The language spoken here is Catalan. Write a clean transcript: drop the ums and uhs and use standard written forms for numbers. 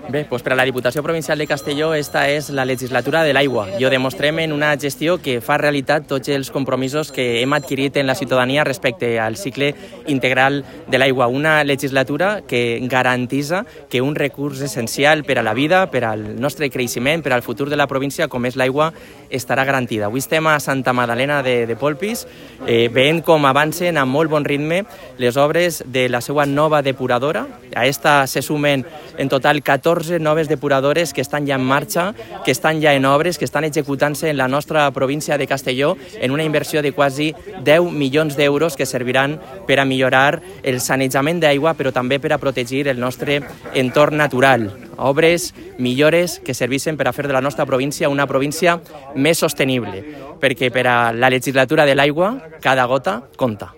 Bé, doncs per a la Diputació Provincial de Castelló esta és la legislatura de l'aigua i ho demostrem en una gestió que fa realitat tots els compromisos que hem adquirit en la ciutadania respecte al cicle integral de l'aigua. Una legislatura que garantissa que un recurs essencial per a la vida, per al nostre creixement, per al futur de la província, com és l'aigua, estarà garantida. Avui estem a Santa Magdalena de Polpís, veient com avancen a molt bon ritme les obres de la seva nova depuradora. A esta se sumen en total 14 noves depuradores que estan ja en marxa, que estan ja en obres, que estan executant-se en la nostra província de Castelló en una inversió de quasi 10 milions d'euros que serviran per a millorar el sanejament d'aigua, però també per a protegir el nostre entorn natural. Obres, millores que serveixen per a fer de la nostra província una província més sostenible, perquè per a la legislatura de l'aigua cada gota compta.